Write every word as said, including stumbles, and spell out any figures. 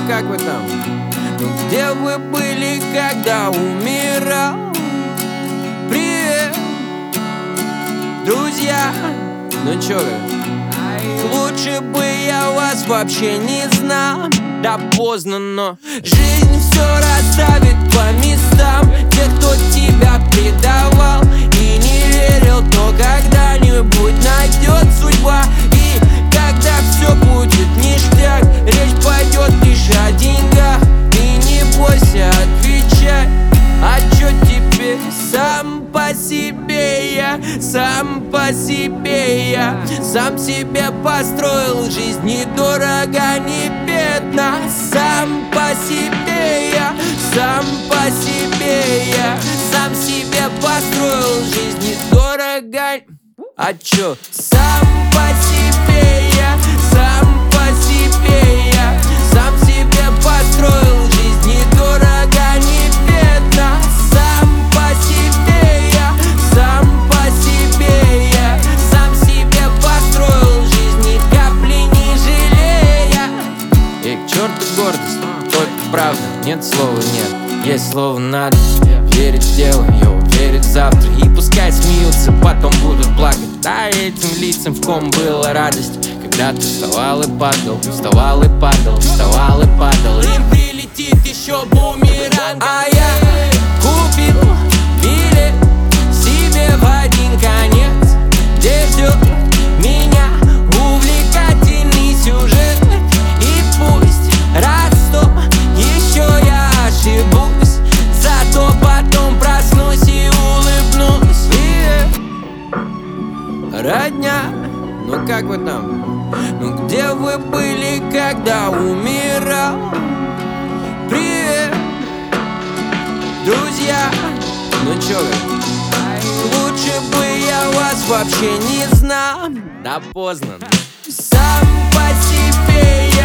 как вы там? Ну где вы были, когда умирал? Привет, друзья. Ну чё вы? Лучше бы я вас вообще не знал. Да поздно, но жизнь все расставит по местам. Те, кто тебя предавал и не верил, то когда-нибудь найдет судьба. И когда все будет ништяк, речь пойдет лишь о деньгах. И не бойся, отвечай. А чё теперь? Сам по себе я, сам по себе я, сам себе построил жизнь недорого, не бедно. Сам по себе я, сам по себе я, сам себе построил жизнь недорого. А чё? Сам по себе я, сам по себе я, сам себе построил жизнь недорого, не бедно. Сам по себе я, сам по себе я, сам себе построил жизнь, ни капли не жалея. И к черту гордость, только правда, нет слова нет, есть слово надо. Верить в дело, йоу, верить в завтра. И пускай смеются, потом будут плакать. Да, этим лицам, в ком была радость, когда ты вставал и падал, вставал и падал, вставал и падал. Им прилетит еще бумеранг. А я купил билет себе в один конец, где ждет меня увлекательный сюжет. И пусть раз сто еще я ошибусь, зато потом проснусь и улыбнусь. Привет, родня, ну как вы там? Ну где вы были, когда умирал? Привет, друзья. Ну чё вы? Лучше бы я вас вообще не знал. Да поздно. Сам по себе я